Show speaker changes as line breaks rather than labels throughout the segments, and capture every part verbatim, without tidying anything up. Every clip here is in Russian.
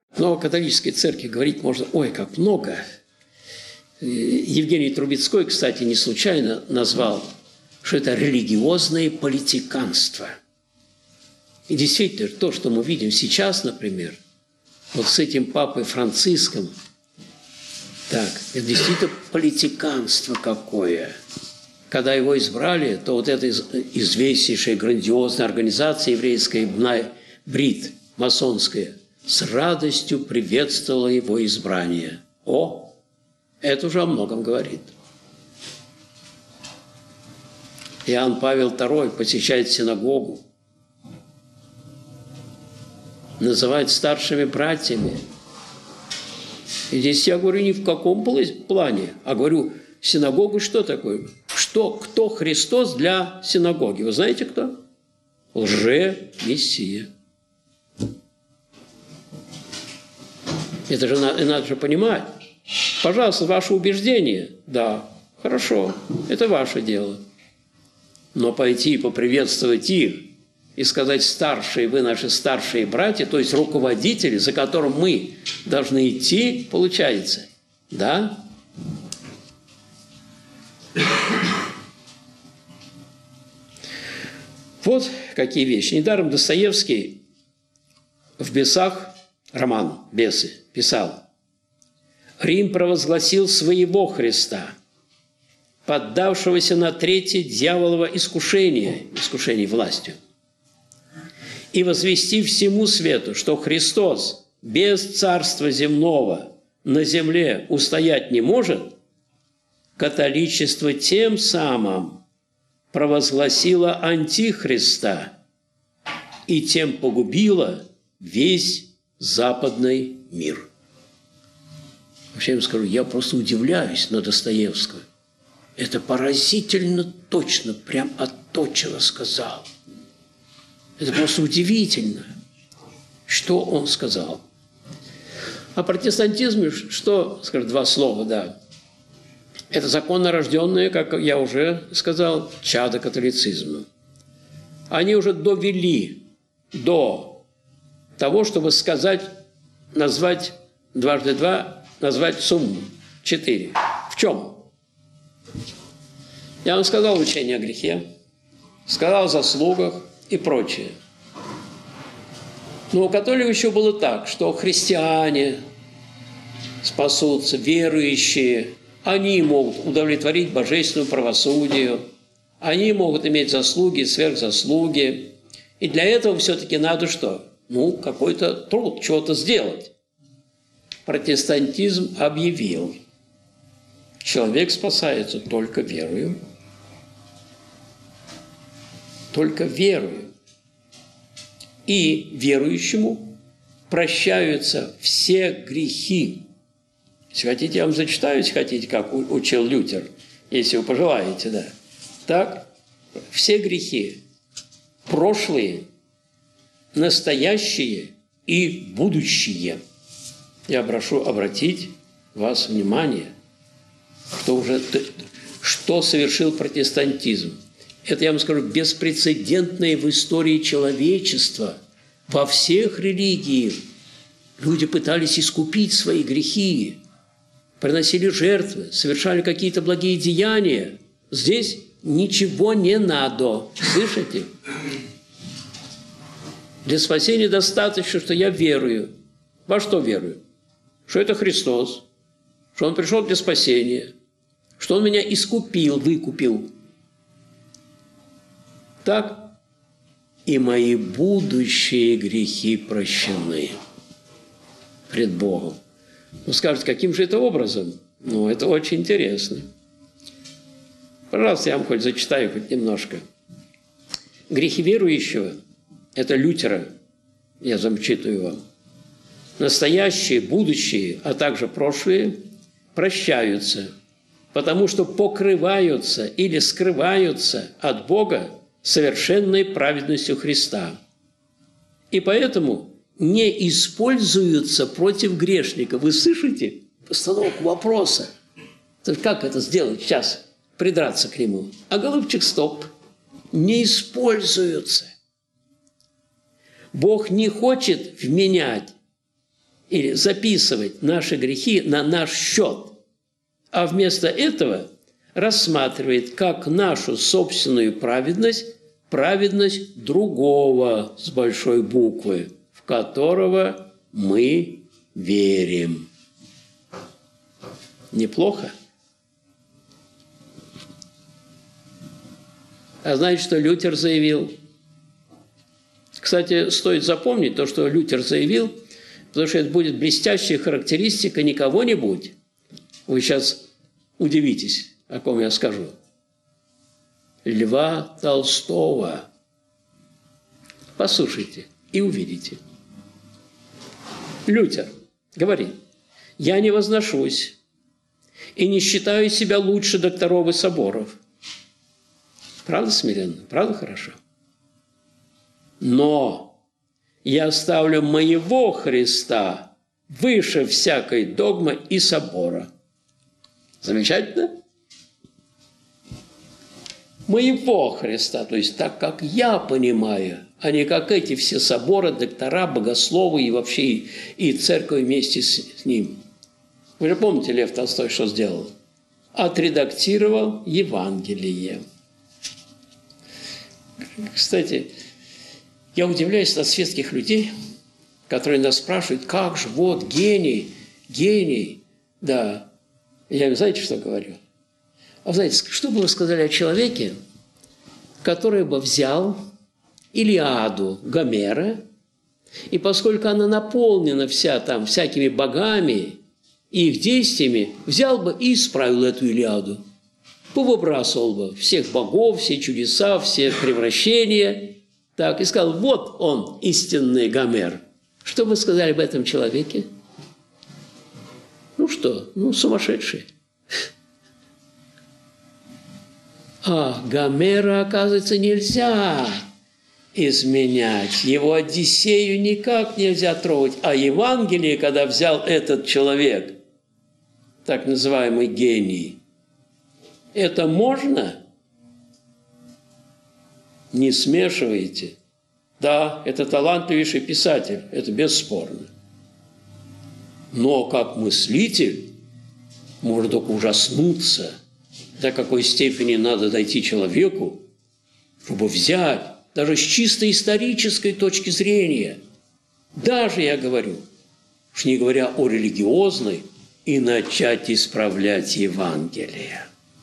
Но о католической церкви говорить можно, ой, как много. Евгений Трубецкой, кстати, не случайно назвал, что это религиозное политиканство. И действительно, то, что мы видим сейчас, например, вот с этим папой Франциском, так, это действительно политиканство какое. Когда его избрали, то вот эта известнейшая, грандиозная организация еврейская, БРИТ, масонская, с радостью приветствовала его избрание. О, это уже о многом говорит. Иоанн Павел второй посещает синагогу, называет старшими братьями. И здесь я говорю не в каком плане, а говорю, синагога что такое? Что, кто Христос для синагоги? Вы знаете кто? Лже-мессия. Это же надо, надо же понимать. Пожалуйста, ваше убеждение, да, хорошо, это ваше дело. Но пойти и поприветствовать их и сказать, старшие, вы наши старшие братья, то есть руководители, за которым мы должны идти, получается, да? Вот какие вещи. Недаром Достоевский в «Бесах», роман «Бесы», писал: «Рим провозгласил своего Христа, поддавшегося на третье дьяволово искушение, искушение властью, и возвестив всему свету, что Христос без царства земного на земле устоять не может, католичество тем самым провозгласило антихриста и тем погубило весь западный мир». Вообще я вам скажу, я просто удивляюсь на Достоевского. Это поразительно точно, прям отточено сказал. Это просто удивительно, что он сказал. О протестантизме, что, скажем, два слова, да. Это законно рожденные, как я уже сказал, чадо католицизма. Они уже довели до того, чтобы сказать, назвать дважды два, назвать сумму четыре. В чем? Я вам сказал учение о грехе, сказал о заслугах и прочее. Но у католиков еще было так, что христиане спасутся, верующие, они могут удовлетворить божественному правосудию, они могут иметь заслуги, сверхзаслуги. И для этого все-таки надо что? Ну, какой-то труд, чего-то сделать. Протестантизм объявил: человек спасается только верою. Только верою. И верующему прощаются все грехи. Если хотите, я вам зачитаю, если хотите, как учил Лютер, если вы пожелаете, да. Так, все грехи, прошлые, настоящие и будущие. Я прошу обратить вас внимание, что уже, что совершил протестантизм. Это, я вам скажу, беспрецедентное в истории человечества. Во всех религиях люди пытались искупить свои грехи, приносили жертвы, совершали какие-то благие деяния. Здесь ничего не надо. Слышите? Для спасения достаточно, что я верую. Во что верую? Что это Христос, что Он пришел для спасения, что Он меня искупил, выкупил. Так и мои будущие грехи прощены пред Богом. Вы скажете, каким же это образом? Ну, это очень интересно. Пожалуйста, я вам хоть зачитаю хоть немножко. Грехи верующего – это Лютера, я зачитываю вам. Настоящие, будущие, а также прошлые прощаются, потому что покрываются или скрываются от Бога совершенной праведностью Христа. И поэтому не используются против грешника. Вы слышите постановку вопроса? Как это сделать сейчас? Придраться к нему. А, голубчик, стоп. Не используются. Бог не хочет вменять или записывать наши грехи на наш счет, а вместо этого рассматривает как нашу собственную праведность, праведность другого с большой буквы, в которого мы верим. Неплохо? А знаете, что Лютер заявил? Кстати, стоит запомнить то, что Лютер заявил, потому что это будет блестящая характеристика не кого-нибудь. Вы сейчас удивитесь, о ком я скажу. Льва Толстого. Послушайте и увидите. Лютер говорит: «Я не возношусь и не считаю себя лучше докторов и соборов». Правда смиренно? Правда хорошо? Но я ставлю моего Христа выше всякой догмы и собора. Замечательно? Моего Христа, то есть так, как я понимаю, а не как эти все соборы, доктора, богословы и вообще и, и церковь вместе с, с ним. Вы же помните, Лев Толстой что сделал? Отредактировал Евангелие. Кстати, я удивляюсь на светских людей, которые нас спрашивают, как же, вот, гений, гений. Да, я им, знаете, что говорю? А знаете, что бы вы сказали о человеке, который бы взял Илиаду Гомера, и поскольку она наполнена вся там всякими богами и их действиями, взял бы и исправил эту Илиаду, повыбрасывал бы всех богов, все чудеса, все превращения, так, и сказал, вот он, истинный Гомер. Что вы сказали об этом человеке? Ну что, ну сумасшедший. А Гомера, оказывается, нельзя изменять. Его Одиссею никак нельзя трогать. А Евангелие, когда взял этот человек, так называемый гений, это можно? Не смешивайте. Да, это талантливейший писатель, это бесспорно. Но как мыслитель можно только ужаснуться, до какой степени надо дойти человеку, чтобы взять, даже с чисто исторической точки зрения, даже, я говорю, уж не говоря о религиозной, и начать исправлять Евангелие.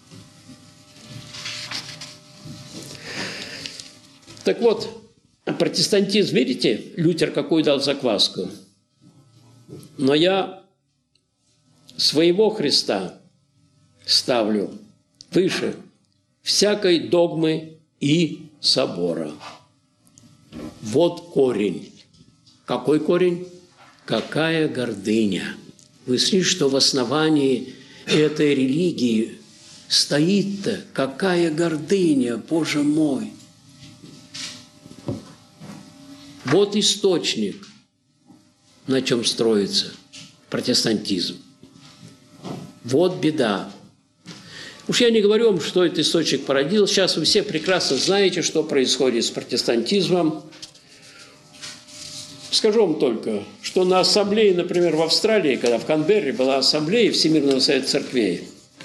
Так вот, протестантизм, видите, Лютер какую дал закваску? Но я своего Христа ставлю выше всякой догмы и собора. Вот корень. Какой корень? Какая гордыня. Вы слышите, что в основании этой религии стоит-то какая гордыня, Боже мой. Вот источник, на чем строится протестантизм. Вот беда. Уж я не говорю вам, что этот источник породил. Сейчас вы все прекрасно знаете, что происходит с протестантизмом. Скажу вам только, что на ассамблее, например, в Австралии, когда в Канберре была ассамблея Всемирного совета церквей,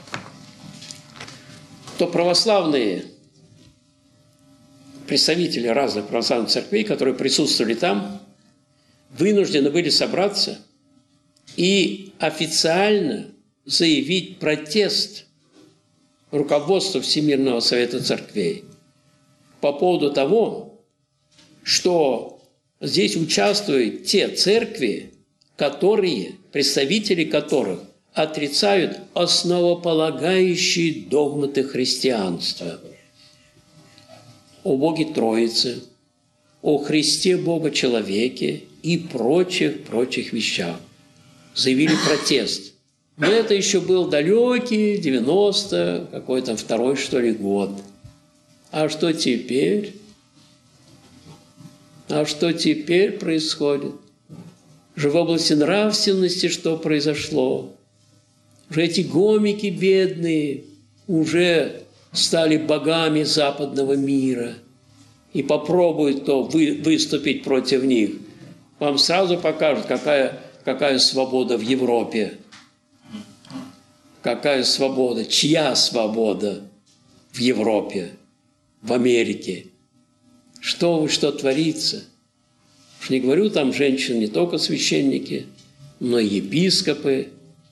то православные представители разных православных церквей, которые присутствовали там, вынуждены были собраться и официально заявить протест руководству Всемирного совета церквей по поводу того, что здесь участвуют те церкви, которые, представители которых отрицают основополагающие догматы христианства о Боге Троице, о Христе Бога-человеке и прочих-прочих вещах. Заявили протест. Но это еще был далекий девяносто какой там второй, что ли, год. А что теперь? А что теперь происходит? Же в области нравственности что произошло? Уже эти гомики бедные уже стали богами западного мира и попробуют то вы, выступить против них. Вам сразу покажут, какая какая свобода в Европе? Какая свобода? Чья свобода в Европе, в Америке? Что вы, что творится? Уж не говорю, там женщины не только священники, но и епископы.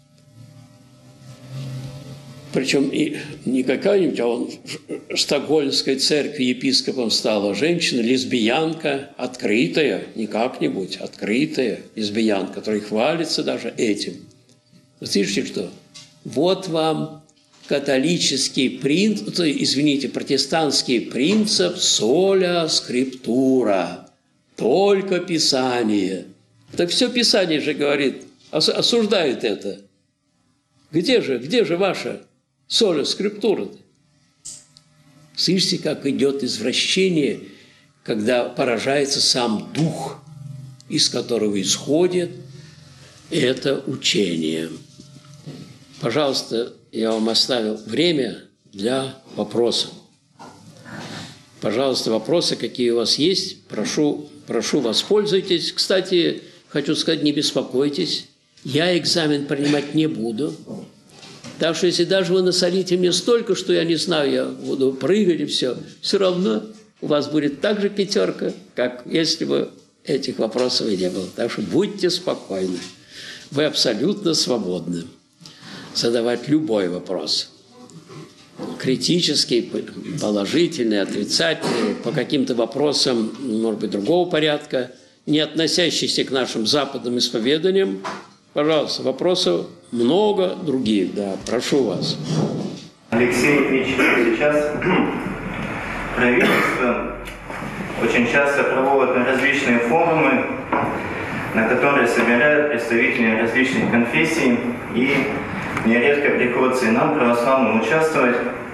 Причем и не какая-нибудь, а он в Стокгольмской церкви епископом стала женщина, лесбиянка, открытая, не как-нибудь, открытая лесбиянка, которая хвалится даже этим. Вы слышите, что? Вот вам католический принцип, извините, протестантский принцип соля скриптура, только Писание. Так все Писание же говорит, осуждает это. Где же, где же ваша соля скриптура-то? Слышите, как идет извращение, когда поражается сам дух, из которого исходит это учение. Пожалуйста, я вам оставил время для вопросов. Пожалуйста, вопросы, какие у вас есть, прошу, прошу, воспользуйтесь. Кстати, хочу сказать, не беспокойтесь, я экзамен принимать не буду. Так что, если даже вы насолите мне столько, что я не знаю, я буду прыгать и все, все равно у вас будет так же пятерка, как если бы этих вопросов и не было. Так что будьте спокойны. Вы абсолютно свободны задавать любой вопрос. Критический, положительный, отрицательный, по каким-то вопросам, может быть, другого порядка, не относящийся к нашим западным исповеданиям. Пожалуйста, вопросов много других, да, прошу вас.
Алексей Ильич, сейчас правительство очень часто проводит различные форумы, на которые собирают представителей различных конфессий, и нередко приходится и нам, православным, участвовать,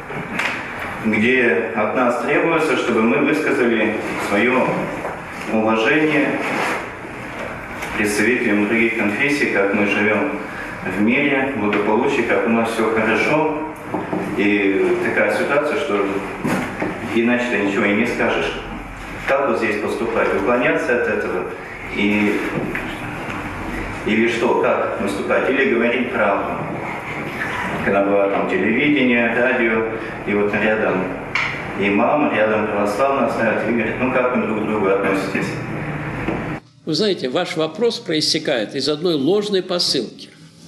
где от нас требуется, чтобы мы высказали свое уважение представителям других конфессий, как мы живем в мире, благополучии, как у нас все хорошо. И такая ситуация, что иначе ты ничего и не скажешь. Как вот здесь поступать? Уклоняться от этого? И, или что? Как выступать? Или говорить правду? Когда было там телевидение, радио, и вот рядом имам, рядом православный стоят и говорят, ну как вы друг к другу относитесь?
Вы знаете, ваш вопрос проистекает из одной ложной посылки.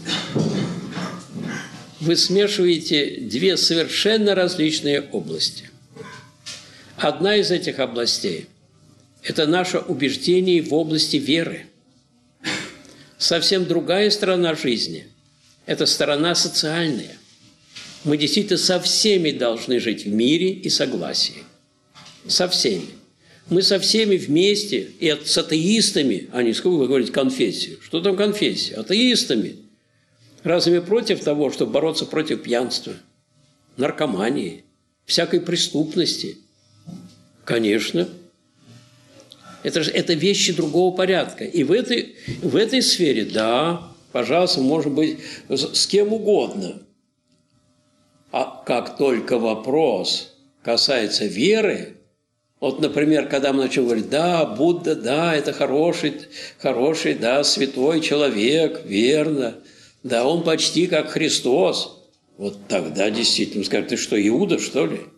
Вы смешиваете две совершенно различные области. Одна из этих областей – это наше убеждение в области веры. Совсем другая сторона жизни – это сторона социальная. Мы действительно со всеми должны жить в мире и согласии. Со всеми. Мы со всеми вместе, и с атеистами, а не, сколько вы говорите, конфессию. Что там конфессия? Атеистами. Разве мы против того, чтобы бороться против пьянства, наркомании, всякой преступности? Конечно. Это же это вещи другого порядка. И в этой, в этой сфере, да, пожалуйста, может быть, с кем угодно. А как только вопрос касается веры, вот, например, когда мы начнем говорить, да, Будда, да, это хороший, хороший, да, святой человек, верно, да, он почти как Христос, вот тогда действительно скажут, ты что, Иуда, что ли?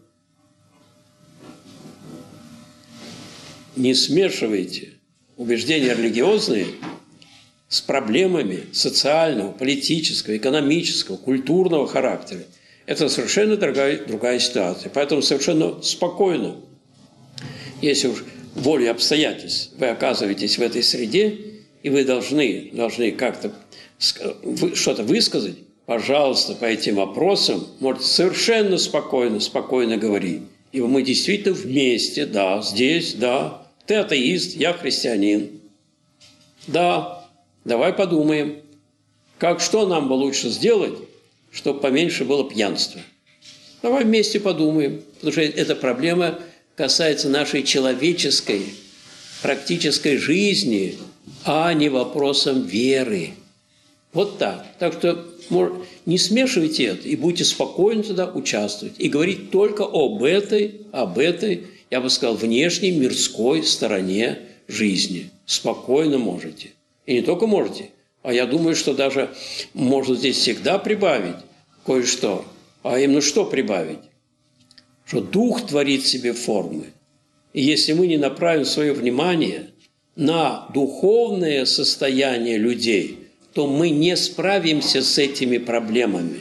Не смешивайте убеждения религиозные с проблемами социального, политического, экономического, культурного характера. Это совершенно другая, другая ситуация. Поэтому совершенно спокойно, если уж волей обстоятельств вы оказываетесь в этой среде, и вы должны, должны как-то что-то высказать, пожалуйста, по этим вопросам можете совершенно спокойно, спокойно говорить. И мы действительно вместе, да, здесь, да, ты атеист, я христианин. Да, давай подумаем, как, что нам бы лучше сделать, чтобы поменьше было пьянства. Давай вместе подумаем, потому что эта проблема касается нашей человеческой, практической жизни, а не вопросом веры. Вот так. Так что не смешивайте это и будьте спокойно туда участвовать. И говорить только об этой, об этой, я бы сказал, внешней мирской стороне жизни. Спокойно можете. И не только можете, А я думаю, что даже можно здесь всегда прибавить кое-что. А именно что прибавить? Что Дух творит в себе формы. И если мы не направим свое внимание на духовное состояние людей, то мы не справимся с этими проблемами.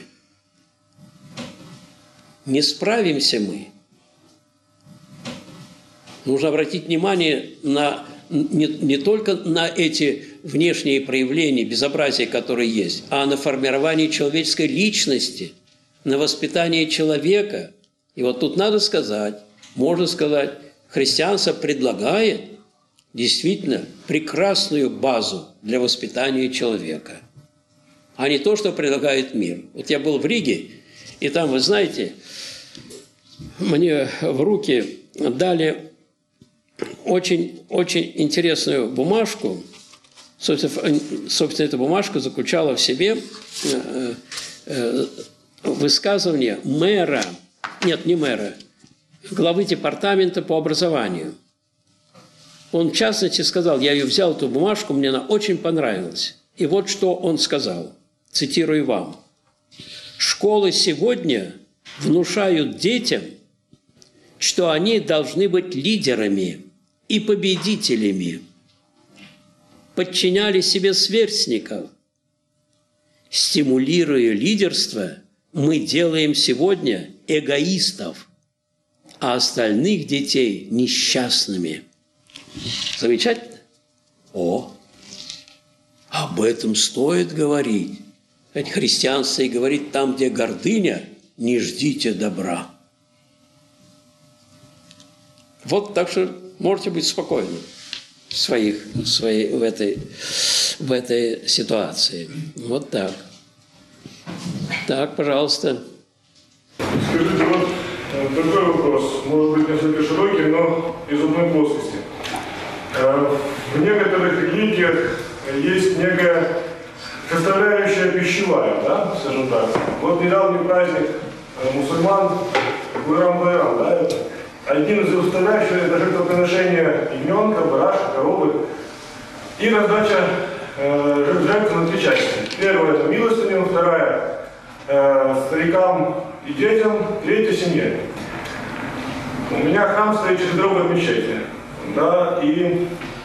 Не справимся мы. Нужно обратить внимание на, не, не только на эти внешние проявления безобразия, которые есть, а на формирование человеческой личности, на воспитание человека. И вот тут надо сказать, можно сказать, христианство предлагает действительно прекрасную базу для воспитания человека, а не то, что предлагает мир. Вот я был в Риге, и там, вы знаете, мне в руки дали очень, очень интересную бумажку. Собственно, собственно, эта бумажка заключала в себе высказывание мэра, нет, не мэра, главы департамента по образованию. Он, в частности, сказал, я ее взял, эту бумажку, мне она очень понравилась. И вот что он сказал, цитирую вам. «Школы сегодня внушают детям, что они должны быть лидерами и победителями, подчиняли себе сверстников. Стимулируя лидерство, мы делаем сегодня эгоистов, а остальных детей несчастными». Замечательно? О, об этом стоит говорить. Ведь христианство и говорит, там, где гордыня, не ждите добра. Вот так что можете быть спокойны в, своих, в, своей, в, этой, в этой ситуации. Вот так. Так, пожалуйста.
Скажите, вот такой вопрос, может быть, несколько широкий, но из одной плоскости. В некоторых религиях есть некая составляющая пищевая, да, скажем так. Вот недавний праздник мусульман Байрам-Байрам, да, это один из составляющих – это жертвоприношение ягненка, барашка, коровы и раздача э, жертв на три части. Первая – это милостыня, вторая э, – старикам и детям, третья – семье. У меня храм стоит через дорогу от мечети. Да, и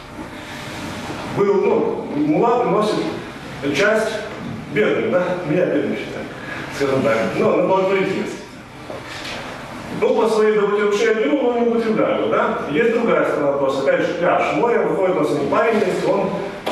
был, ну, мула приносит часть бедным, да, меня бедным считают, скажем так, но на благотворительность. Ну, по своей доброте души я беру, но не употребляю, да. Есть другая сторона вопроса, опять же, пляж, море, выходит у нас не парень, он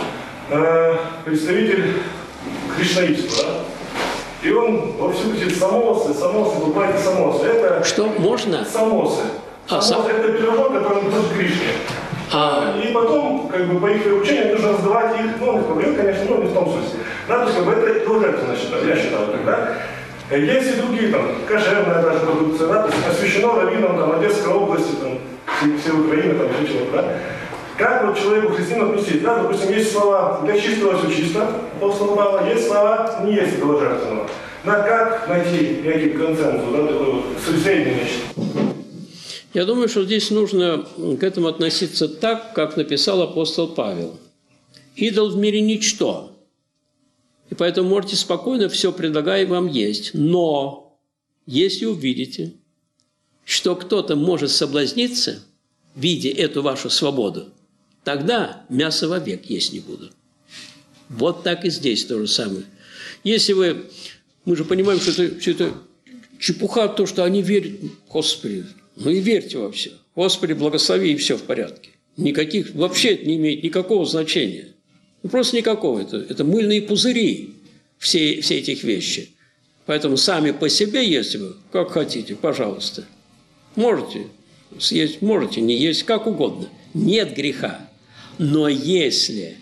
э, представитель кришнаитства, да. И он вовсю кричит самосы, самосы, вы знаете самосы. Это
что, можно?
Самосы.
А,
самос,
сам...
это пирожок, который он идет к Кришне. А... И потом, как бы, по их учениям нужно раздавать их, ну, не в проблеме, конечно, но не в том смысле. Да, то есть, как бы, это божественно, я считаю, тогда. Есть и другие, там, кошерная даже продукция, да, то есть освящено раввином, там, Одесской области, там, все Украины, там, все чего-то, да. Как вот человеку христианину отнестись, да, допустим, есть слова «для чистого все чисто», апостола Павла, есть слова «не есть этого жертвенного». Да, как найти некий консенсус, да, такой вот среднее нечто?
Я думаю, что здесь нужно к этому относиться так, как написал апостол Павел. «Идол в мире ничто, и поэтому можете спокойно все предлагать вам есть. Но если увидите, что кто-то может соблазниться, видя эту вашу свободу, тогда мясо вовек есть не буду». Вот так и здесь то же самое. Если вы... Мы же понимаем, что это, что это чепуха, то, что они верят. Господи, ну и верьте во все. Господи, благослови, и все в порядке. Никаких... Вообще это не имеет никакого значения. Ну, просто никакого. Это, это мыльные пузыри, все, все этих вещи. Поэтому сами по себе, если вы, как хотите, пожалуйста. Можете съесть, можете не есть, как угодно. Нет греха. Но если,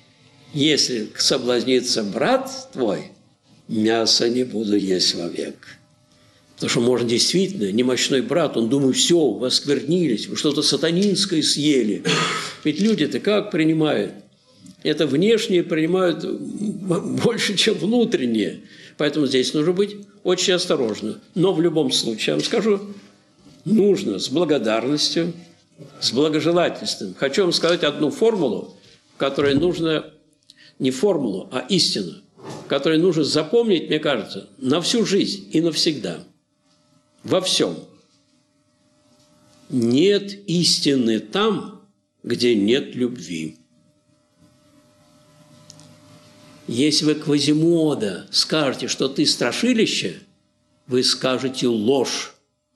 если соблазнится брат твой, мясо не буду есть вовек. Потому что, может, действительно, немощной брат, он думает, все, вы осквернились, вы что-то сатанинское съели. Ведь люди-то как принимают? Это внешнее принимают больше, чем внутреннее. Поэтому здесь нужно быть очень осторожным. Но в любом случае, я вам скажу, нужно с благодарностью, с благожелательством. Хочу вам сказать одну формулу, которую нужно, не формулу, а истину, которую нужно запомнить, мне кажется, на всю жизнь и навсегда. Во всем. Нет истины там, где нет любви. Если вы Квазимода скажете, что ты страшилище, вы скажете ложь.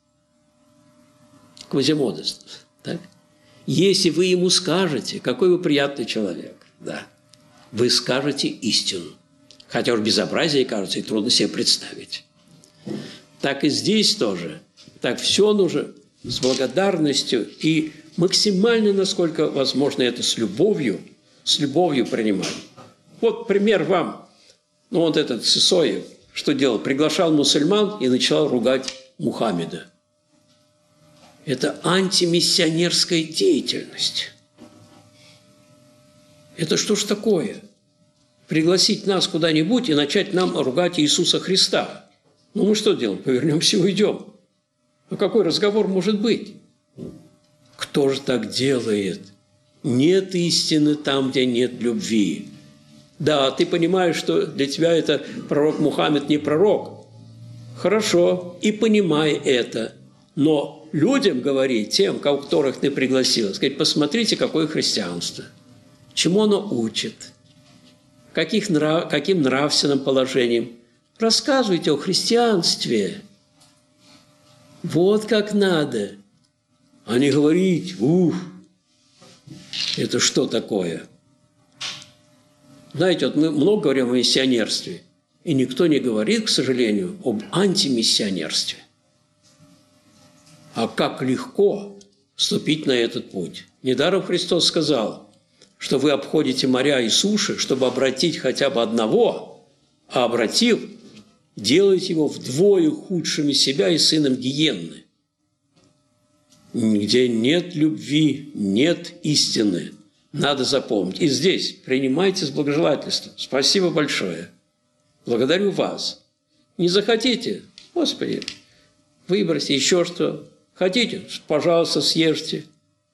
Квазимода, так? Если вы ему скажете, какой вы приятный человек, да, вы скажете истину. Хотя уж безобразие, кажется, и трудно себе представить. Так и здесь тоже. Так все нужно с благодарностью и максимально, насколько возможно, это с любовью, с любовью принимать. Вот пример вам. Ну, вот этот Сысоев, что делал? Приглашал мусульман и начал ругать Мухаммеда. Это антимиссионерская деятельность. Это что ж такое? Пригласить нас куда-нибудь и начать нам ругать Иисуса Христа. Ну, мы что делаем? Повернемся и уйдем. Ну, какой разговор может быть? Кто же так делает? Нет истины там, где нет любви. Да, ты понимаешь, что для тебя это пророк Мухаммед не пророк. Хорошо, и понимай это. Но людям говори, тем, которых ты пригласил, сказать, посмотрите, какое христианство. Чему оно учит? Каких нрав, каким нравственным положением? Рассказывайте о христианстве. Вот как надо. А не говорить, ух, это что такое? Знаете, вот мы много говорим о миссионерстве, и никто не говорит, к сожалению, об антимиссионерстве. А как легко вступить на этот путь. Недаром Христос сказал, что вы обходите моря и суши, чтобы обратить хотя бы одного, а обратив, делаете его вдвое худшими себя и сыном гиенны. Где нет любви, нет истины. Надо запомнить. И здесь принимайте с благожелательством. Спасибо большое. Благодарю вас. Не захотите? Господи, выбросьте еще что. Хотите? Пожалуйста, съешьте.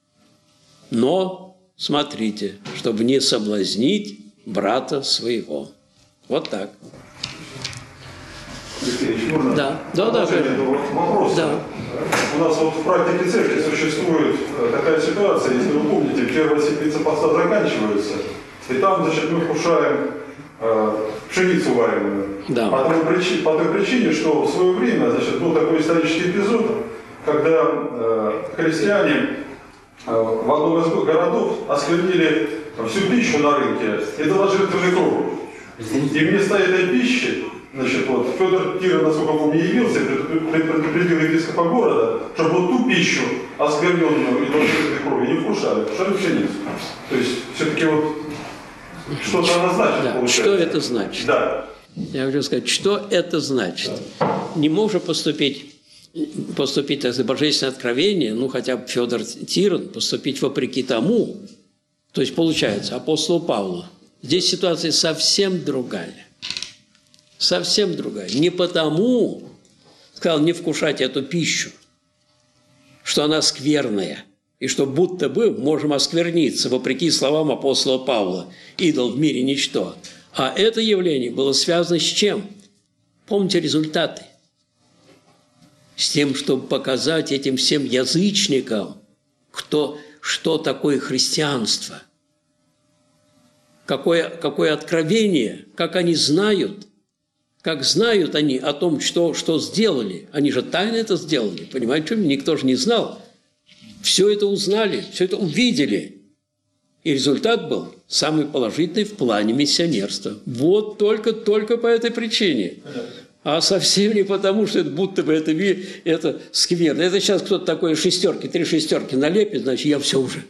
Но смотрите, чтобы не соблазнить брата своего. Вот так.
Алексеевич, можно?
Да, да, да.
Вопрос.
Да.
У нас вот в практике церкви существует такая ситуация, если вы помните, первая седмица поста заканчивается, и там, значит, мы вкушаем э, пшеницу вареную.
Да.
По той, причине, по той причине, что в свое время, значит, был такой исторический эпизод, когда э, христиане э, в одном из городов осквернили всю пищу на рынке и дала жертвенной кровью. И вместо этой пищи, значит, вот, Федор Тирон, насколько помню, явился, предупредил епископа города, чтобы вот ту пищу, оскверненную и жертвенной кровью, не вкушали, вкушали пшеницу. То есть, все-таки вот, что-то она значит,
Да.
получается.
Что это значит?
Да.
Я хочу сказать, что это значит. Не может поступить, поступить это божественное откровение, ну, хотя бы Федор Тирон, поступить вопреки тому, то есть, получается, апостолу Павлу. Здесь ситуация совсем другая. Совсем другая. Не потому, сказал, не вкушать эту пищу, что она скверная, и что будто бы можем оскверниться, вопреки словам апостола Павла, идол в мире ничто. А это явление было связано с чем? Помните результаты? С тем, чтобы показать этим всем язычникам, кто, что такое христианство. Какое, какое откровение, как они знают, как знают они о том, что, что сделали. Они же тайно это сделали, понимаете, никто же не знал. Все это узнали, все это увидели. И результат был самый положительный в плане миссионерства. Вот только-только по этой причине. А совсем не потому, что это будто бы это, это скверно. Это сейчас кто-то такой шестерки, три шестерки налепит, значит, я все уже.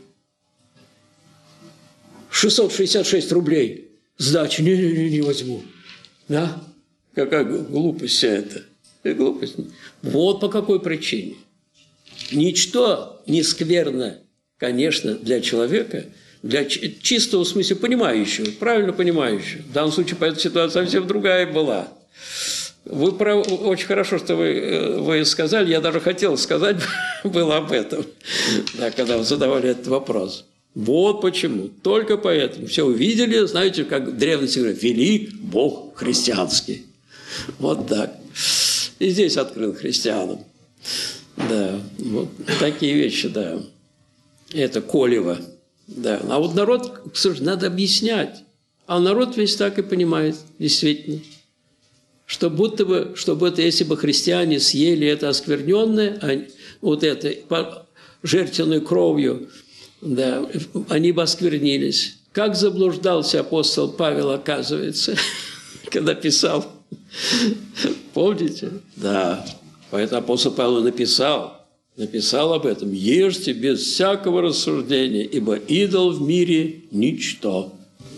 шестьсот шестьдесят шесть рублей сдачи, не-не-не, не возьму. Да? Какая глупость вся эта. Глупость. Вот по какой причине. Ничто не скверно, конечно, для человека, для чистого смысла понимающего, правильно понимающего. В данном случае, по этой ситуации совсем другая была. Вы прав, очень хорошо, что вы, вы сказали, я даже хотел сказать было об этом, да, когда вы задавали этот вопрос. Вот почему. Только поэтому. Все увидели, знаете, как в древности говорят, вели Бог христианский. Вот так. И здесь открыл христианам. Да, вот такие вещи, да. Это Колева. Да. А вот народ, к сожалению, надо объяснять. А народ весь так и понимает, действительно. Что будто бы, чтобы это, если бы христиане съели это оскверненное, а, вот это, жертвенной кровью, да, они бы осквернились. Как заблуждался апостол Павел, оказывается, когда писал. Помните? Да. Поэтому апостол Павел написал, написал об этом. Ешьте без всякого рассуждения, ибо идол в мире – ничто.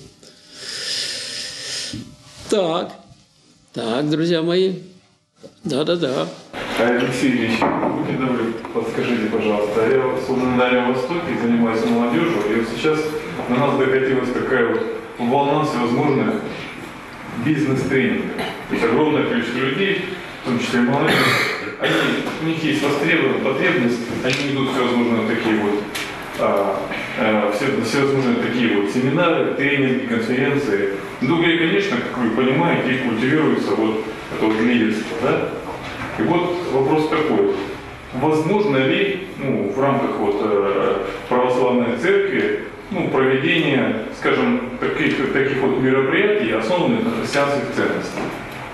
Так. Так, друзья мои. Да-да-да.
Алексей Ильич, будьте добры, подскажите, пожалуйста, я словно на Дальнем Востоке занимаюсь молодежью, и вот сейчас на нас докатилась такая вот волна всевозможных бизнес-тренингов. То есть огромное количество людей, в том числе молодежь, они, у них есть востребованная потребность, они идут всевозможные такие вот, а, а, все, всевозможные такие вот семинары, тренинги, конференции. Ну и, конечно, как вы понимаете, их культивируется вот это вот лидерство, да? И вот вопрос такой. Возможно ли ну, в рамках вот, э, православной церкви ну, проведение, скажем, таких, таких вот мероприятий, основанных на христианских ценностях?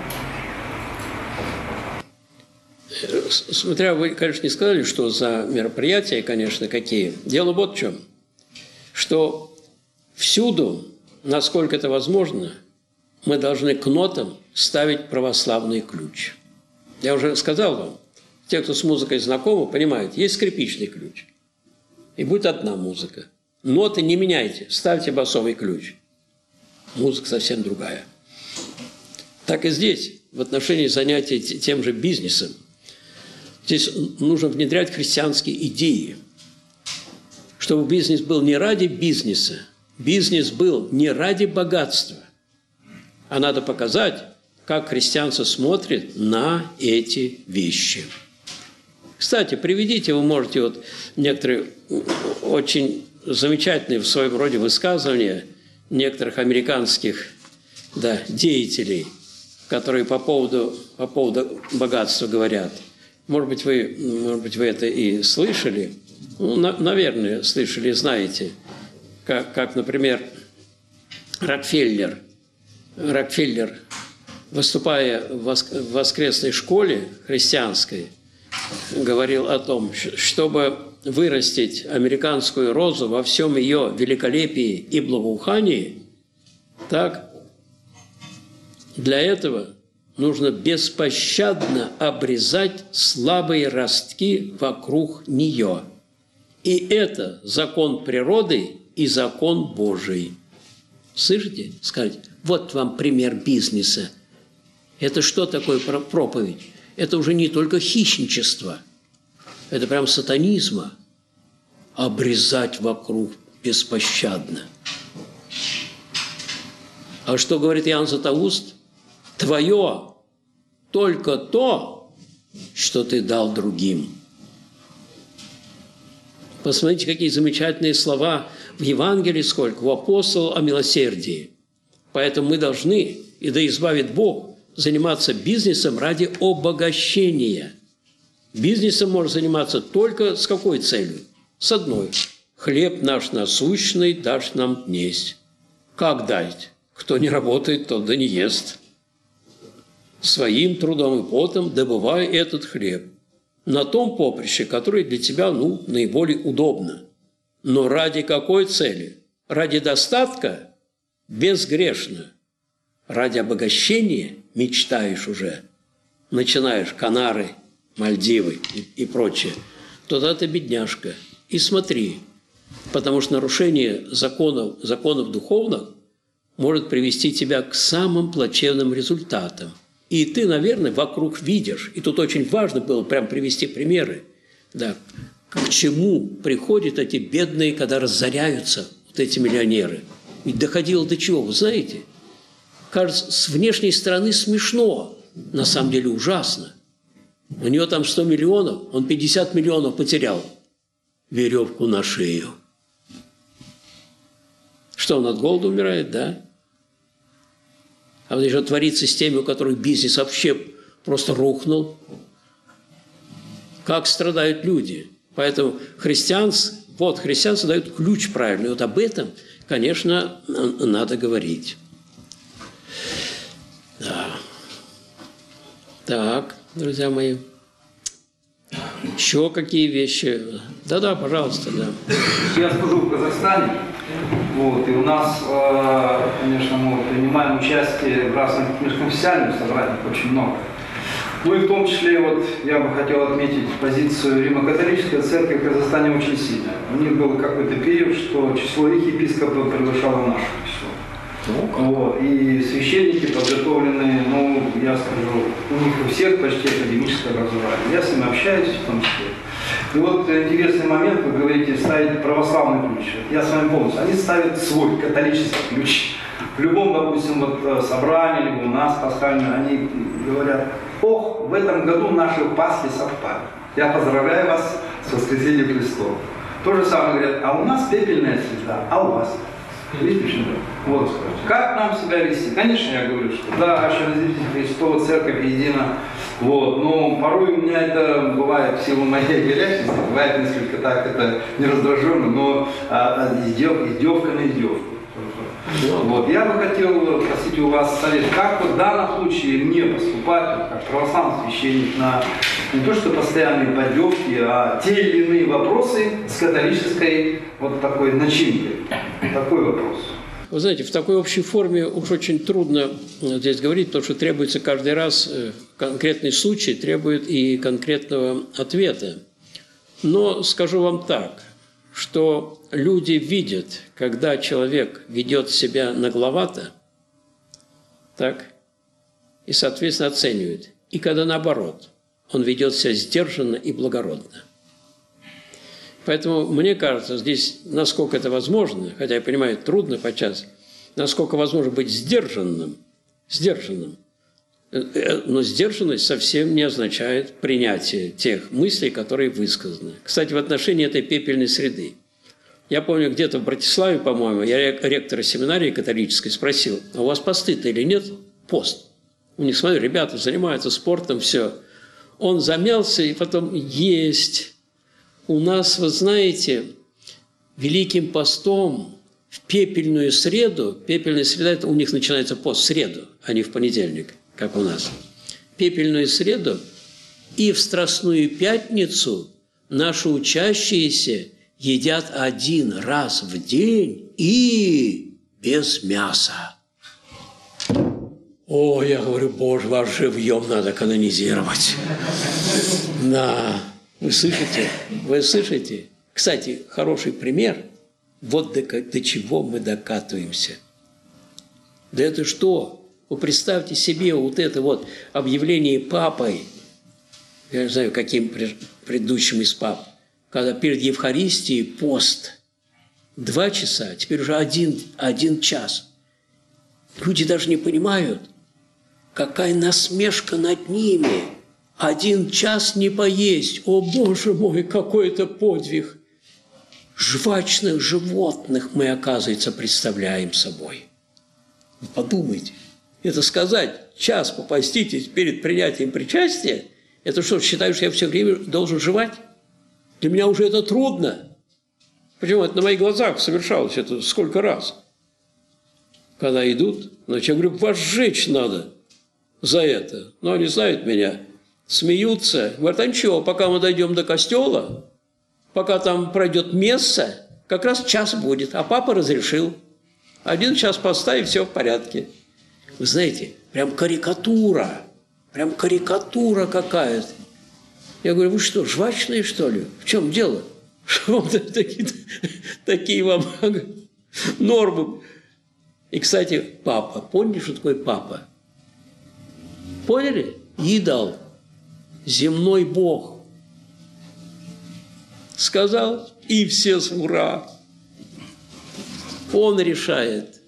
Смотря, вы, конечно, не сказали, что за мероприятия, конечно, какие. Дело вот в чем. Что всюду, насколько это возможно, мы должны к нотам ставить православный ключ. Я уже сказал вам, те, кто с музыкой знакомы, понимают, есть скрипичный ключ. И будет одна музыка. Ноты не меняйте, ставьте басовый ключ. Музыка совсем другая. Так и здесь, в отношении занятий тем же бизнесом. Здесь нужно внедрять христианские идеи. Чтобы бизнес был не ради бизнеса, бизнес был не ради богатства, а надо показать, как христианство смотрит на эти вещи. Кстати, приведите, вы можете вот некоторые очень замечательные в своем роде высказывания некоторых американских да, деятелей, которые по поводу, по поводу богатства говорят. Может быть, вы, может быть, вы это и слышали. Ну, на, наверное, слышали, знаете, как, как, например, Рокфеллер. Рокфеллер, выступая в воскресной школе христианской, говорил о том, чтобы вырастить американскую розу во всем ее великолепии и благоухании, так, для этого нужно беспощадно обрезать слабые ростки вокруг нее. И это закон природы и закон Божий. Слышите? Скажите, вот вам пример бизнеса. Это что такое проповедь? Это уже не только хищничество, это прям сатанизма. Обрезать вокруг беспощадно. А что говорит Иоанн Златоуст? Твое только то, что ты дал другим. Посмотрите, какие замечательные слова в Евангелии, сколько, у апостола о милосердии. Поэтому мы должны, и да избавит Бог, заниматься бизнесом ради обогащения. Бизнесом можно заниматься только с какой целью? С одной. Хлеб наш насущный дашь нам днесь. Как дать? Кто не работает, тот да не ест. Своим трудом и потом добывай этот хлеб. На том поприще, которое для тебя, ну, наиболее удобно. Но ради какой цели? Ради достатка? Безгрешно. Ради обогащения мечтаешь уже. Начинаешь Канары, Мальдивы и, и прочее. Тогда ты бедняжка. И смотри, потому что нарушение законов, законов духовных может привести тебя к самым плачевным результатам. И ты, наверное, вокруг видишь, и тут очень важно было прям привести примеры, да, к чему приходят эти бедные, когда разоряются вот эти миллионеры. Ведь доходило до чего, вы знаете? Кажется, с внешней стороны смешно, на самом деле ужасно. У него там сто миллионов, он пятьдесят миллионов потерял. Веревку на шею. Что, он от голода умирает, да? А вот что творится с теми, у которых бизнес вообще просто рухнул? Как страдают люди? Поэтому христианство, вот, христианство дает ключ правильный. Вот об этом, конечно, надо говорить. Да. Так, друзья мои. Еще какие вещи? Да-да, пожалуйста, да.
Я служу в Казахстане, вот, и у нас, э, конечно, мы принимаем участие в разных межконфессиональных собраниях очень много. Ну и в том числе, вот, я бы хотел отметить позицию Римо-католической церкви в Казахстане очень сильная. У них был какой-то период, что число их епископов превышало наше число. Вот. И священники подготовленные, ну, я скажу, у них у всех почти академическое образование. Я с ними общаюсь в том числе. И вот интересный момент, вы говорите, ставить православный ключ. Я с вами полностью. Они ставят свой католический ключ. В любом, допустим, вот собрании, либо у нас пасхальном, они говорят: ох, в этом году наши Пасхи совпали. Я поздравляю вас с воскресением Христова. То же самое говорят: а у нас пепельная звезда, а у вас? Видите, почему? Вот. Как нам себя вести? Конечно, я говорю, что да, Общеразделитель Христова, церковь едина. Вот. Но порой у меня это бывает в силу моей горячности, бывает несколько так, это не раздраженно, но а, а, издев, издевка на издевку. Вот. Я бы хотел просить у вас совет, как вот в данном случае мне поступать, как православный священник, на не то что постоянные поддевки, а те или иные вопросы с католической вот такой начинкой. Такой вопрос.
Вы знаете, в такой общей форме уж очень трудно здесь говорить, потому что требуется каждый раз конкретный случай, требует и конкретного ответа. Но скажу вам так, что люди видят, когда человек ведет себя нагловато, так, и, соответственно, оценивают. И когда наоборот, он ведет себя сдержанно и благородно. Поэтому, мне кажется, здесь, насколько это возможно, хотя я понимаю, трудно подчас, насколько возможно быть сдержанным, сдержанным. Но сдержанность совсем не означает принятие тех мыслей, которые высказаны. Кстати, в отношении этой пепельной среды. Я помню, где-то в Братиславе, по-моему, я ректора семинарии католической спросил: а у вас посты-то или нет? Пост. У них, смотрю, ребята занимаются спортом, все. Он замялся и потом: есть. У нас, вы знаете, Великим постом в пепельную среду, пепельная среда, это у них начинается пост в среду, а не в понедельник, как у нас. Пепельную среду и в Страстную пятницу наши учащиеся едят один раз в день и без мяса. О, я говорю, Боже, вас живьем надо канонизировать. Да, вы слышите? Вы слышите? Кстати, хороший пример. Вот до, до чего мы докатываемся. Да это что? Вы представьте себе вот это вот объявление папой, я не знаю, каким предыдущим из пап, когда перед Евхаристией пост. Два часа, теперь уже один, один час. Люди даже не понимают, какая насмешка над ними. Один час не поесть. О, Боже мой, какой это подвиг. Жвачных животных мы, оказывается, представляем собой. Вы подумайте. Это сказать, час попаститесь перед принятием причастия, это что, считаю, что я все время должен жевать? Для меня уже это трудно. Почему? Это на моих глазах совершалось это сколько раз. Когда идут, значит, я говорю, вас сжечь надо за это. Но они знают меня, смеются. Говорят, а ничего, пока мы дойдем до костела, пока там пройдет месса, как раз час будет. А папа разрешил. Один час поставить, все в порядке. Вы знаете, прям карикатура. Прям карикатура какая-то. Я говорю, вы что, жвачные, что ли? В чем дело? Что вам такие, такие вам нормы? И, кстати, папа. Помните, что такое папа? Поняли? Идол. Земной бог. Сказал, и все с ура. Он решает.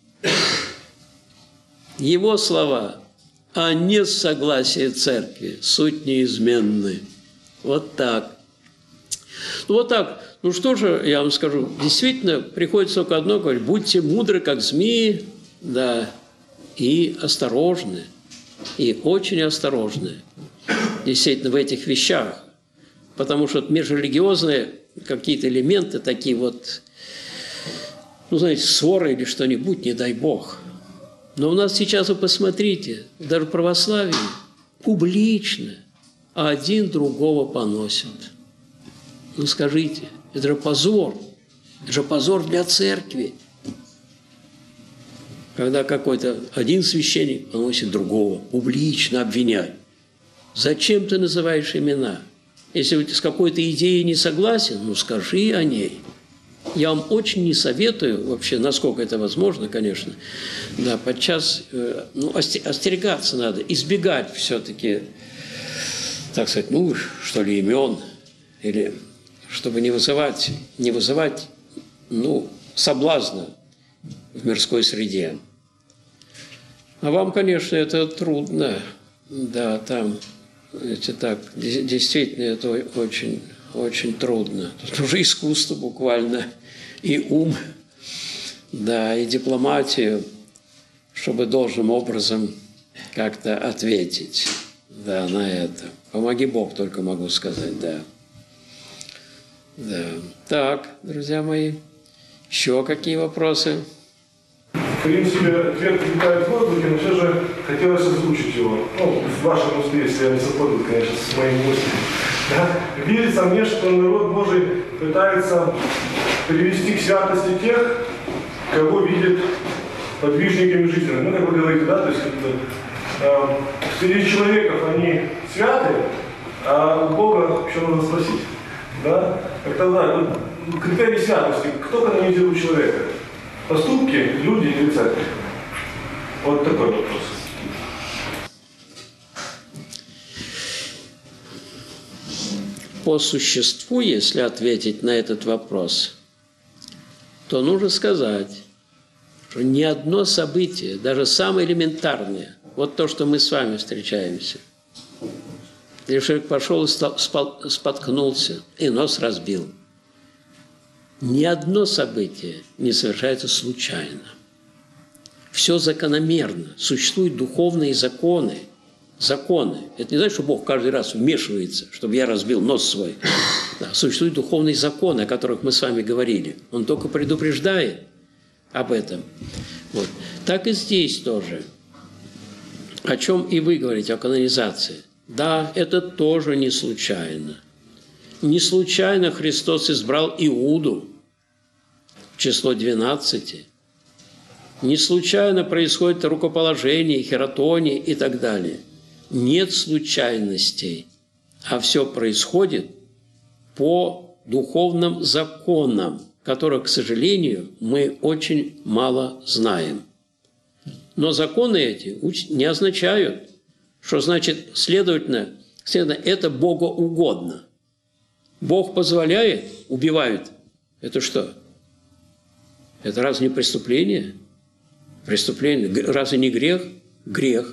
Его слова, а не согласие церкви, суть неизменны. Вот так. Ну, вот так. Ну что же, я вам скажу, действительно, приходится только одно говорить: будьте мудры, как змеи, да, и осторожны, и очень осторожны, действительно, в этих вещах. Потому что межрелигиозные какие-то элементы, такие вот, ну, знаете, ссоры или что-нибудь, не дай бог. Но у нас сейчас, вы посмотрите, даже в православии публично один другого поносит. Ну, скажите, это же позор, это же позор для церкви. Когда какой-то один священник поносит другого, публично обвиняет. Зачем ты называешь имена? Если ты с какой-то идеей не согласен, ну скажи о ней. Я вам очень не советую, вообще, насколько это возможно, конечно, да, подчас, ну, остерегаться надо, избегать все-таки, так сказать, ну, что ли, имен, или чтобы не вызывать, не вызывать, ну, соблазна в мирской среде. А вам, конечно, это трудно, да, там, знаете, так, действительно, это очень, очень трудно. Тут уже искусство буквально, и ум, да, и дипломатию, чтобы должным образом как-то ответить, да, на это. Помоги Бог, только могу сказать, да. Да. Так, друзья мои, еще какие вопросы?
В принципе, ответ летает в воздухе, но все же хотелось озвучить его. Ну, в вашем усте, если я не совпадут, конечно, с моими мыслями. Да? Видится мне, что народ Божий пытается привести к святости тех, кого видит подвижниками жизни. Ну, как вы говорите, да, то есть э, среди человеков они святые, а у Бога еще нужно спросить. Да? Это, да, критерий святости. Кто канонизирует человека? Поступки, люди или церковь? Вот такой вопрос.
По существу, если ответить на этот вопрос, то нужно сказать, что ни одно событие, даже самое элементарное, вот то, что мы с вами встречаемся, или человек пошел и споткнулся, и нос разбил, ни одно событие не совершается случайно. Все закономерно. Существуют духовные законы. Законы. Это не значит, что Бог каждый раз вмешивается, чтобы я разбил нос свой. Да, существуют духовные законы, о которых мы с вами говорили. Он только предупреждает об этом. Вот. Так и здесь тоже. О чем и вы говорите, о канонизации. Да, это тоже не случайно. Не случайно Христос избрал Иуду в число двенадцати. Не случайно происходит рукоположение, хератония и так далее. Нет случайностей, а все происходит по духовным законам, которых, к сожалению, мы очень мало знаем. Но законы эти не означают, что значит, следовательно, следовательно это богоугодно. Бог позволяет, убивают. Это что? Это разве не преступление? Преступление. Разве не грех? Грех.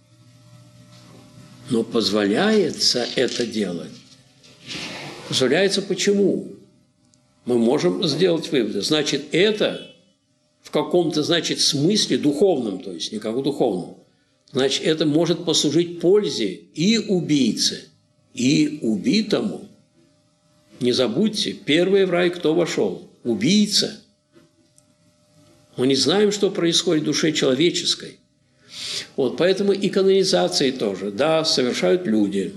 Но позволяется это делать. Позволяется почему? Мы можем сделать выводы. Значит, это в каком-то, значит, смысле духовном, то есть не как духовном, значит, это может послужить пользе и убийце, и убитому. Не забудьте, первый в рай кто вошел? Убийца. Мы не знаем, что происходит в душе человеческой. Вот, поэтому и канонизации тоже, да, совершают люди.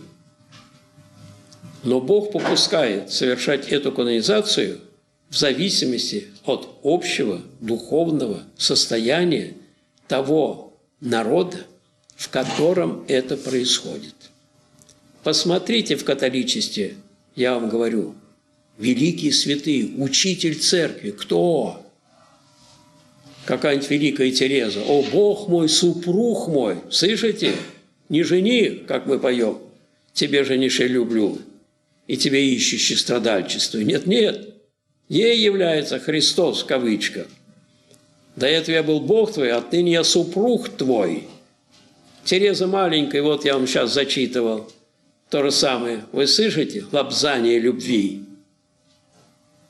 Но Бог попускает совершать эту канонизацию в зависимости от общего духовного состояния того народа, в котором это происходит. Посмотрите в католичестве, я вам говорю, великие святые, учитель церкви, кто? Какая-нибудь великая Тереза. О, Бог мой, супруг мой, слышите? Не жени, как мы поем, тебе женишь люблю, и тебе ищущий страдальчество. Нет, нет, ей является Христос, в кавычках. До этого я был Бог твой, отныне я супруг твой. Тереза маленькая, вот я вам сейчас зачитывал. То же самое. Вы слышите? Лобзание любви.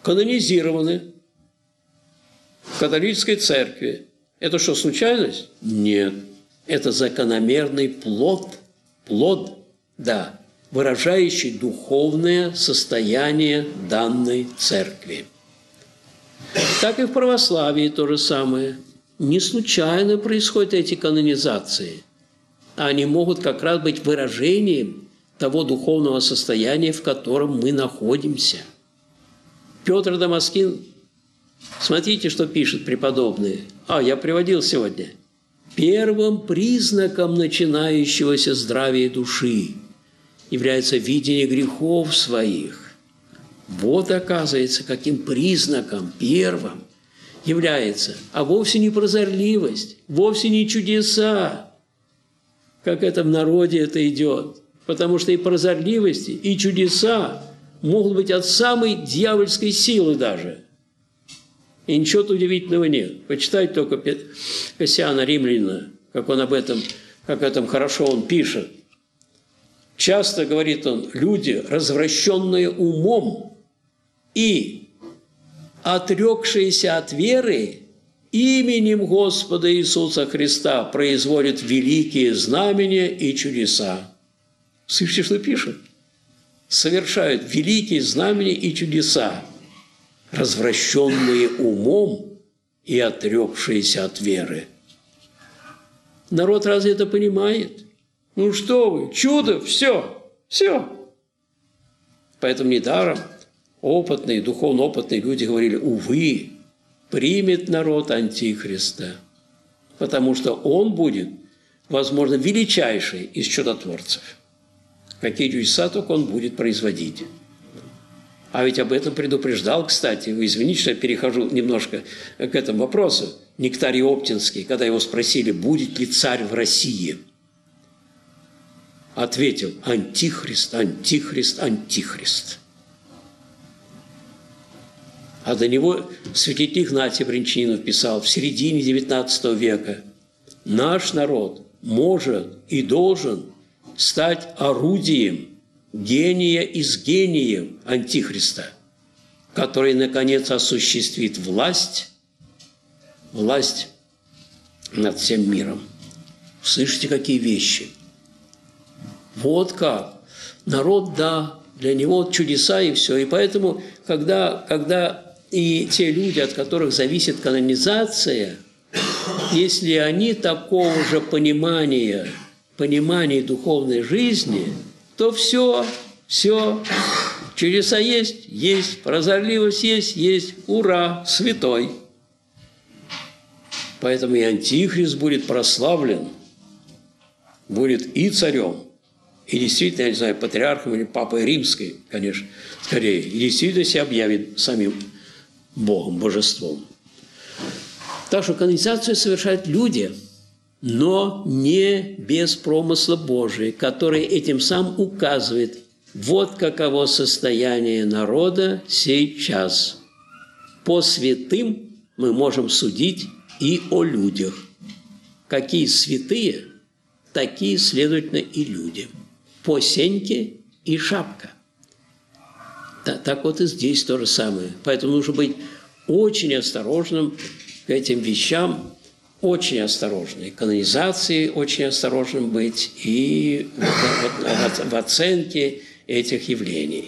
канонизированы в католической церкви. Это что, случайность? Нет. Это закономерный плод, плод, да, выражающий духовное состояние данной церкви. Так и в православии то же самое. Не случайно происходят эти канонизации. Они могут как раз быть выражением того духовного состояния, в котором мы находимся. Петр Дамаскин, смотрите, что пишет преподобный. А, я приводил сегодня. Первым признаком начинающегося здравия души является видение грехов своих. Вот, оказывается, каким признаком первым является, а вовсе не прозорливость, вовсе не чудеса, как это в народе это идет. Потому что и прозорливости, и чудеса могут быть от самой дьявольской силы даже. И ничего удивительного нет. Почитайте только Кассиана Римлянина, как он об этом, как об этом хорошо он пишет. Часто, говорит он, люди, развращенные умом и отрекшиеся от веры, именем Господа Иисуса Христа производят великие знамения и чудеса. Слышите, что пишет? Совершают великие знамения и чудеса, развращенные умом и отрекшиеся от веры. Народ разве это понимает? Ну что вы, чудо, все, все. Поэтому недаром опытные, духовно опытные люди говорили, увы, примет народ Антихриста, потому что он будет, возможно, величайший из чудотворцев. Какие чудеса только он будет производить. А ведь об этом предупреждал, кстати, вы извините, что я перехожу немножко к этому вопросу, Нектарий Оптинский, когда его спросили, будет ли царь в России, ответил: антихрист, антихрист, антихрист. А до него святитель Игнатий Брянчанинов писал в середине девятнадцатого века: наш народ может и должен стать орудием гения из гениев Антихриста, который, наконец, осуществит власть, власть над всем миром. Слышите, какие вещи? Вот как. Народ, да, для него чудеса и все. И поэтому, когда, когда и те люди, от которых зависит канонизация, если они такого же понимания, понимания духовной жизни, то все, все, чудеса есть, есть, прозорливость есть, есть, ура, святой. Поэтому и Антихрист будет прославлен, будет и царем, и действительно, я не знаю, патриархом или папой римской, конечно, скорее, и действительно себя объявит самим Богом, божеством. Так что канонизацию совершают люди, но не без промысла Божия, который этим сам указывает, вот каково состояние народа сей час. По святым мы можем судить и о людях. Какие святые, такие, следовательно, и люди. По сеньке и шапка. Так, так вот и здесь то же самое. Поэтому нужно быть очень осторожным к этим вещам, очень осторожным. К канонизации очень осторожным быть и в, в, в оценке этих явлений.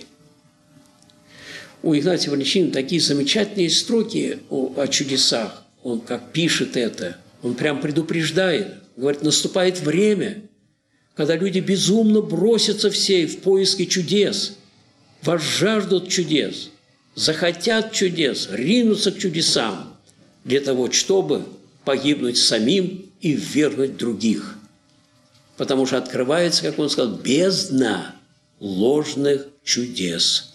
У Игнатия Брянчанина такие замечательные строки о, о чудесах. Он как пишет это, он прям предупреждает. Говорит, наступает время, когда люди безумно бросятся все в поиски чудес, возжаждут чудес, захотят чудес, ринутся к чудесам для того, чтобы погибнуть самим и ввергнуть других. Потому что открывается, как он сказал, бездна ложных чудес.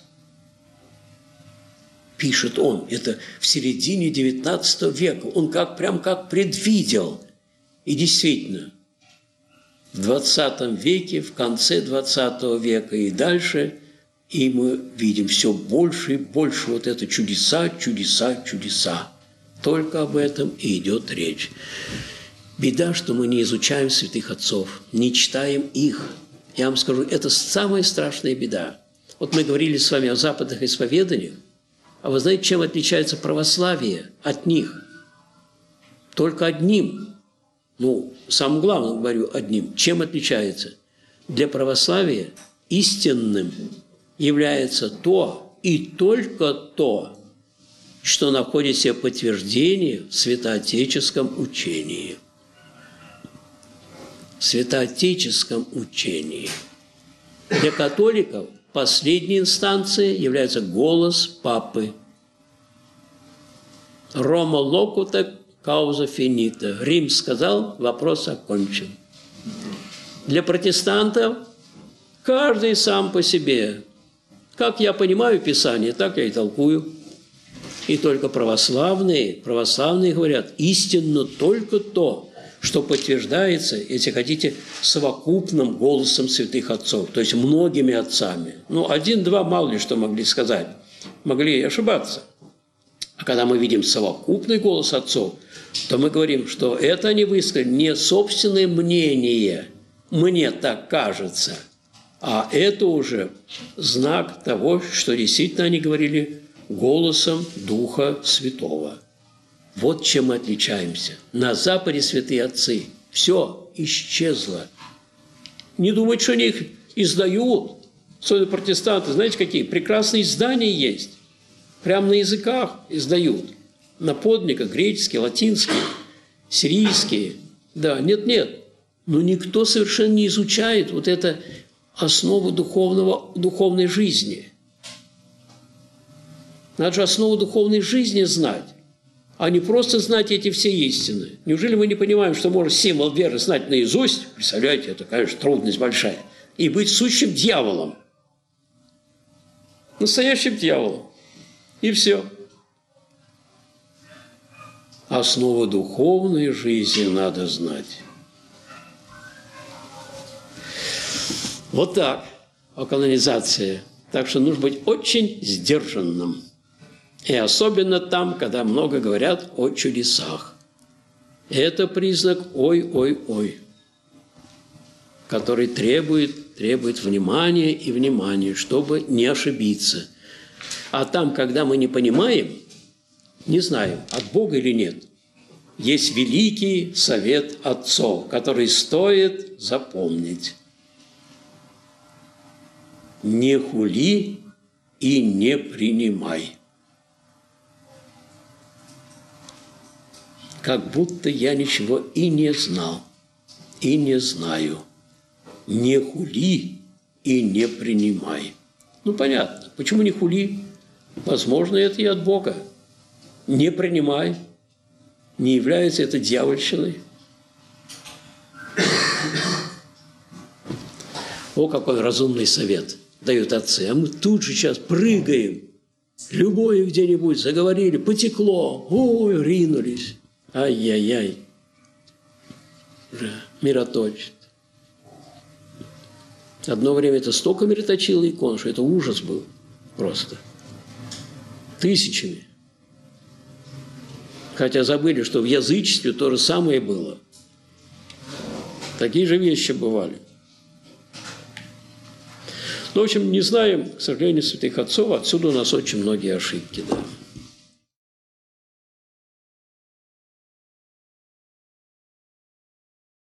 Пишет он, это в середине девятнадцатого века. Он как, прям как предвидел. И действительно, в двадцатом веке, в конце двадцатого века и дальше, и мы видим все больше и больше вот это чудеса, чудеса, чудеса. Только об этом и идет речь. Беда, что мы не изучаем святых отцов, не читаем их. Я вам скажу, это самая страшная беда. Вот мы говорили с вами о западных исповеданиях. А вы знаете, чем отличается православие от них? Только одним. Ну, самым главным говорю одним. Чем отличается? Для православия истинным является то и только то, что находит себе подтверждение в святоотеческом учении. В святоотеческом учении. Для католиков последней инстанцией является голос Папы. Рома локута кауза финита. Рим сказал, вопрос окончен. Для протестантов каждый сам по себе. Как я понимаю Писание, так я и толкую. И только православные, православные говорят, истинно только то, что подтверждается, если хотите, совокупным голосом святых отцов, то есть многими отцами. Ну, один-два мало ли что могли сказать, могли и ошибаться. А когда мы видим совокупный голос отцов, то мы говорим, что это они высказали не собственное мнение, мне так кажется, а это уже знак того, что действительно они говорили голосом Духа Святого. Вот чем мы отличаемся. На Западе святые отцы. Все исчезло. Не думать, что они их издают. Особенно протестанты, знаете, какие? Прекрасные издания есть. Прямо на языках издают. На подниках греческие, латинские, сирийские. Да, нет-нет. Но никто совершенно не изучает вот это основу духовного, духовной жизни. Надо же основу духовной жизни знать, а не просто знать эти все истины. Неужели мы не понимаем, что можно символ веры знать наизусть? Представляете, это, конечно, трудность большая. И быть сущим дьяволом. Настоящим дьяволом. И все. Основу духовной жизни надо знать. Вот так о канонизации. Так что нужно быть очень сдержанным. И особенно там, когда много говорят о чудесах. Это признак ой-ой-ой, который требует, требует внимания и внимания, чтобы не ошибиться. А там, когда мы не понимаем, не знаем, от Бога или нет, есть великий совет отцов, который стоит запомнить. Не хули и не принимай. Как будто я ничего и не знал, и не знаю. Не хули и не принимай. Ну, понятно. Почему не хули? Возможно, это и от Бога. Не принимай. Не является это дьявольщиной. О, какой разумный совет дают отцы. А мы тут же сейчас прыгаем. Любое где-нибудь заговорили, потекло. Ой, ринулись. Ай-яй-яй. Уже мироточит. Одно время это столько мироточило икон, что это ужас был просто. Тысячами. Хотя забыли, что в язычестве то же самое было. Такие же вещи бывали. Ну, в общем, не знаем, к сожалению, святых отцов. Отсюда у нас очень многие ошибки, да.